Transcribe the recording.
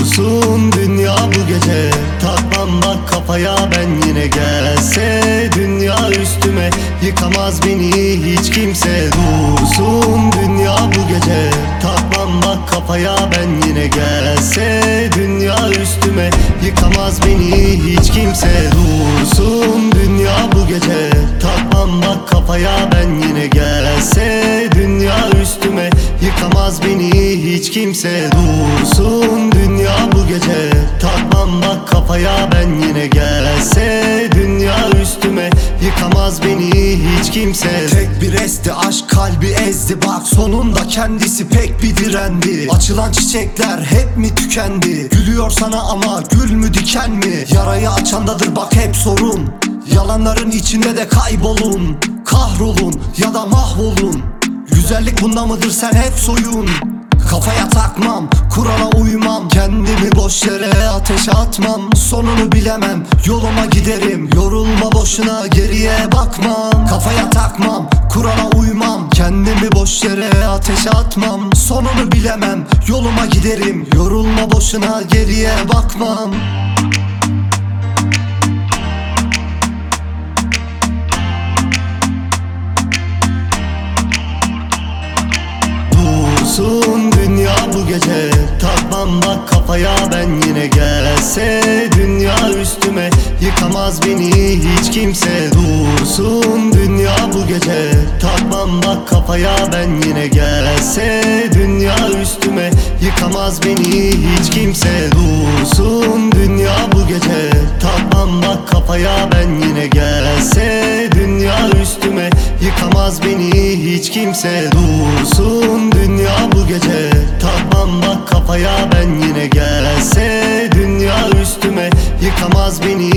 Dursun dünya bu gece, takmam bak kafaya ben yine. Gelse dünya üstüme, yıkamaz beni hiç kimse. Dursun dünya bu gece, takmam bak kafaya ben yine. Gelse dünya üstüme, yıkamaz beni hiç kimse. Dursun dünya bu gece, takmam bak kafaya ben yine. Gelse dünya üstüme, yıkamaz beni hiç kimse. Dursun dünya bu gece, takmam bak kafaya ben yine. Gelse dünya üstüme, yıkamaz beni hiç kimse. Tek bir esti aşk kalbi ezdi, bak sonunda kendisi pek bir direndi. Açılan çiçekler hep mi tükendi? Gülüyor sana ama gül mü diken mi? Yarayı açandadır bak hep sorun. Yalanların içinde de kaybolun, kahrolun ya da mahvolun. Güzellik bunda mıdır, sen hep soyun. Kafaya takmam, kurala uymam, kendimi boş yere ateşe atmam. Sonunu bilemem, yoluma giderim, yorulma boşuna geriye bakmam. Kafaya takmam, kurala uymam, kendimi boş yere ateşe atmam. Sonunu bilemem, yoluma giderim, yorulma boşuna geriye bakmam. Dursun dünya bu gece, takmam bak kafaya ben yine. Gelse dünya üstüme, yıkamaz beni hiç kimse. Dursun dünya bu gece, takmam bak kafaya ben yine. Gelse dünya üstüme, yıkamaz beni hiç kimse. Dursun dünya bu gece, takmam bak kafaya ben yine. Gelse dünya üstüme, yıkamaz beni hiç kimse. Dursun dünya bu gece, takmam bak kafaya ben yine. Gelse dünya üstüme, yıkamaz beni